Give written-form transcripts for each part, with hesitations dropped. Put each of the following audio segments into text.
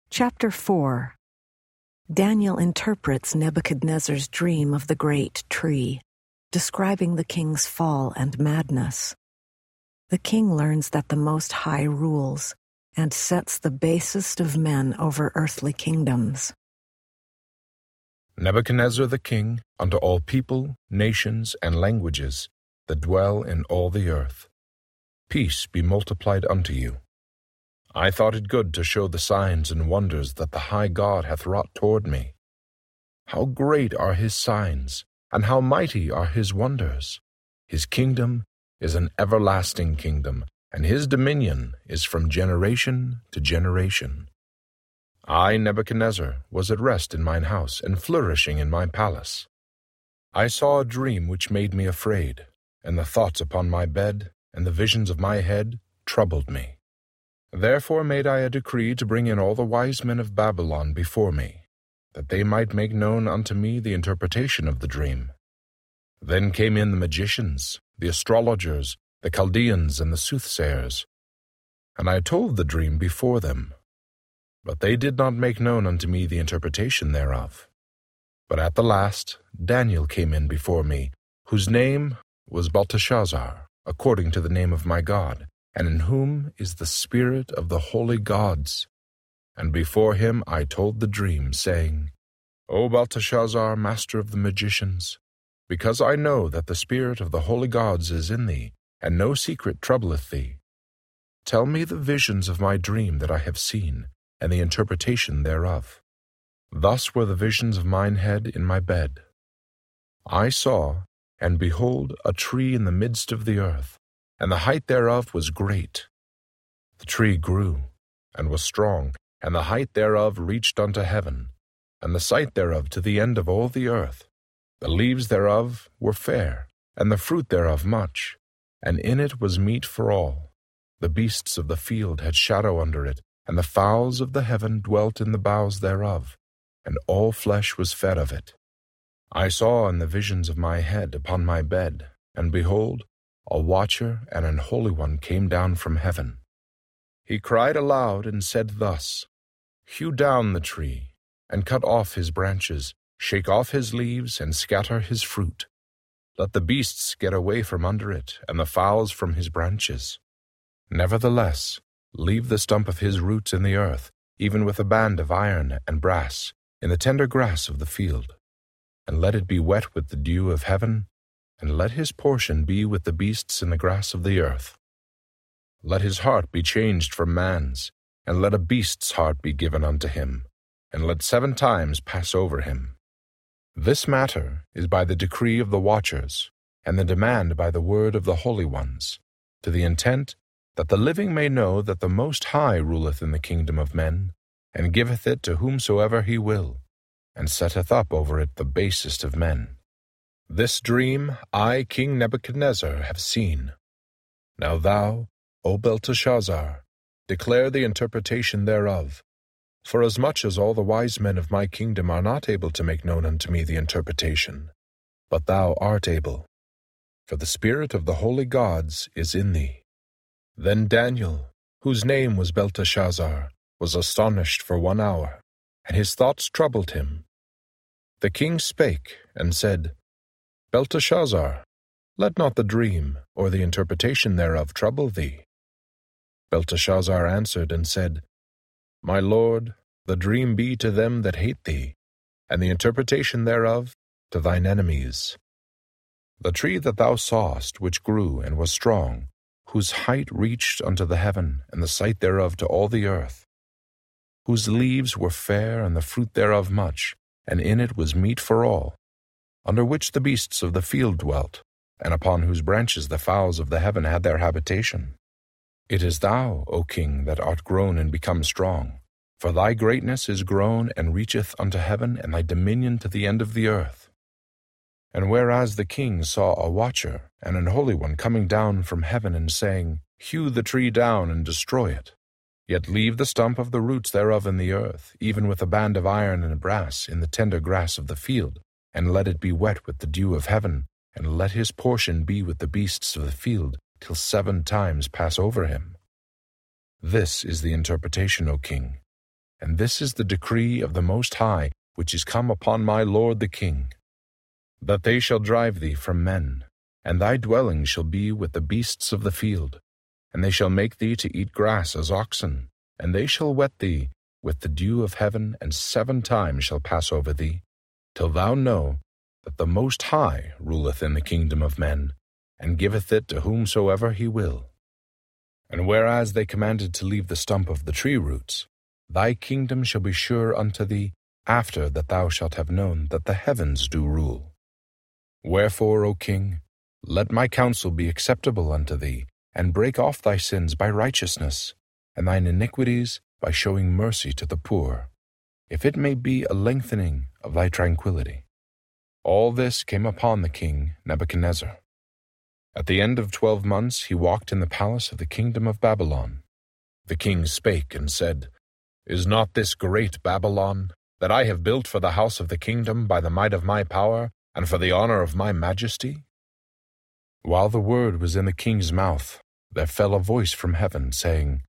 Chapter 4. Daniel interprets Nebuchadnezzar's dream of the great tree, describing the king's fall and madness. The king learns that the Most High rules and sets the basest of men over earthly kingdoms. Nebuchadnezzar the king, unto all people, nations, and languages that dwell in all the earth. Peace be multiplied unto you. I thought it good to show the signs and wonders that the high God hath wrought toward me. How great are his signs, and how mighty are his wonders! His kingdom is an everlasting kingdom, and his dominion is from generation to generation. I, Nebuchadnezzar, was at rest in mine house, and flourishing in my palace. I saw a dream which made me afraid, and the thoughts upon my bed, and the visions of my head, troubled me. Therefore made I a decree to bring in all the wise men of Babylon before me, that they might make known unto me the interpretation of the dream. Then came in the magicians, the astrologers, the Chaldeans, and the soothsayers. And I told the dream before them. But they did not make known unto me the interpretation thereof. But at the last Daniel came in before me, whose name was Belteshazzar, according to the name of my God, and in whom is the spirit of the holy gods. And before him I told the dream, saying, O Belteshazzar, master of the magicians, because I know that the spirit of the holy gods is in thee, and no secret troubleth thee, tell me the visions of my dream that I have seen, and the interpretation thereof. Thus were the visions of mine head in my bed. I saw, and behold, a tree in the midst of the earth, and the height thereof was great. The tree grew, and was strong, and the height thereof reached unto heaven, and the sight thereof to the end of all the earth. The leaves thereof were fair, and the fruit thereof much, and in it was meat for all. The beasts of the field had shadow under it, and the fowls of the heaven dwelt in the boughs thereof, and all flesh was fed of it. I saw in the visions of my head upon my bed, and behold, a watcher and an holy one came down from heaven. He cried aloud and said thus, Hew down the tree, and cut off his branches, shake off his leaves, and scatter his fruit. Let the beasts get away from under it, and the fowls from his branches. Nevertheless, leave the stump of his roots in the earth, even with a band of iron and brass, in the tender grass of the field. And let it be wet with the dew of heaven, and let his portion be with the beasts in the grass of the earth. Let his heart be changed from man's, and let a beast's heart be given unto him, and let 7 times pass over him. This matter is by the decree of the watchers, and the demand by the word of the holy ones, to the intent that the living may know that the Most High ruleth in the kingdom of men, and giveth it to whomsoever he will, and setteth up over it the basest of men. This dream I, King Nebuchadnezzar, have seen. Now thou, O Belteshazzar, declare the interpretation thereof, forasmuch as all the wise men of my kingdom are not able to make known unto me the interpretation, but thou art able, for the spirit of the holy gods is in thee. Then Daniel, whose name was Belteshazzar, was astonished for 1 hour, and his thoughts troubled him. The king spake, and said, Belteshazzar, let not the dream or the interpretation thereof trouble thee. Belteshazzar answered and said, My lord, the dream be to them that hate thee, and the interpretation thereof to thine enemies. The tree that thou sawest, which grew and was strong, whose height reached unto the heaven, and the sight thereof to all the earth, whose leaves were fair, and the fruit thereof much, and in it was meat for all, under which the beasts of the field dwelt, and upon whose branches the fowls of the heaven had their habitation. It is thou, O king, that art grown and become strong, for thy greatness is grown and reacheth unto heaven, and thy dominion to the end of the earth. And whereas the king saw a watcher and an holy one coming down from heaven, and saying, Hew the tree down and destroy it, yet leave the stump of the roots thereof in the earth, even with a band of iron and brass in the tender grass of the field, and let it be wet with the dew of heaven, and let his portion be with the beasts of the field, till 7 times pass over him. This is the interpretation, O king. and this is the decree of the Most High, which is come upon my lord the king, that they shall drive thee from men, and thy dwelling shall be with the beasts of the field, and they shall make thee to eat grass as oxen, and they shall wet thee with the dew of heaven, and 7 times shall pass over thee, till thou know that the Most High ruleth in the kingdom of men, and giveth it to whomsoever he will. And whereas they commanded to leave the stump of the tree roots, thy kingdom shall be sure unto thee after that thou shalt have known that the heavens do rule. Wherefore, O king, let my counsel be acceptable unto thee, and break off thy sins by righteousness, and thine iniquities by showing mercy to the poor, if it may be a lengthening of thy tranquility. All this came upon the king Nebuchadnezzar. At the end of 12 months he walked in the palace of the kingdom of Babylon. The king spake and said, Is not this great Babylon, that I have built for the house of the kingdom by the might of my power, and for the honor of my majesty? While the word was in the king's mouth, there fell a voice from heaven, saying,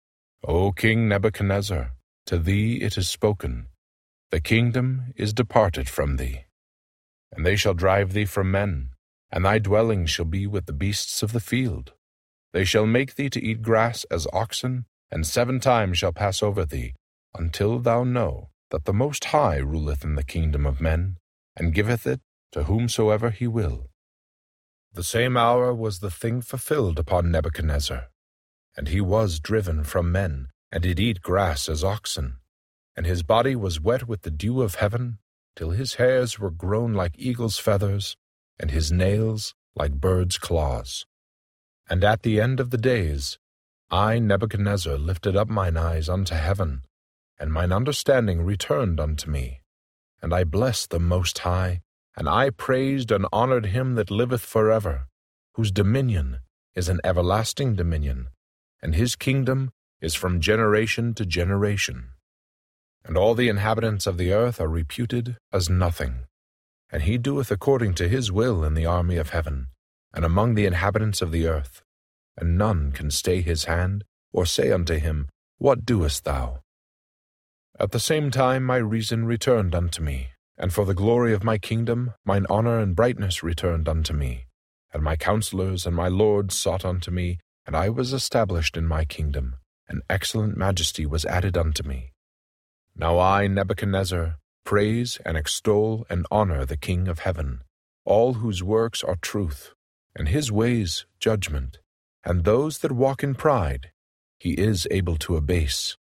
O King Nebuchadnezzar, to thee it is spoken, the kingdom is departed from thee, and they shall drive thee from men, and thy dwelling shall be with the beasts of the field. They shall make thee to eat grass as oxen, and 7 times shall pass over thee, until thou know that the Most High ruleth in the kingdom of men, and giveth it to whomsoever he will. The same hour was the thing fulfilled upon Nebuchadnezzar, and he was driven from men, and did eat grass as oxen, and his body was wet with the dew of heaven, till his hairs were grown like eagle's feathers, and his nails like birds' claws. And at the end of the days, I, Nebuchadnezzar, lifted up mine eyes unto heaven, and mine understanding returned unto me. And I blessed the Most High, and I praised and honored him that liveth forever, whose dominion is an everlasting dominion, and his kingdom is from generation to generation. And all the inhabitants of the earth are reputed as nothing. And he doeth according to his will in the army of heaven, and among the inhabitants of the earth, and none can stay his hand, or say unto him, What doest thou? At the same time my reason returned unto me, and for the glory of my kingdom mine honor and brightness returned unto me, and my counselors and my lords sought unto me, and I was established in my kingdom, and excellent majesty was added unto me. Now I, Nebuchadnezzar, praise and extol and honor the King of heaven, all whose works are truth, and his ways judgment, and those that walk in pride he is able to abase.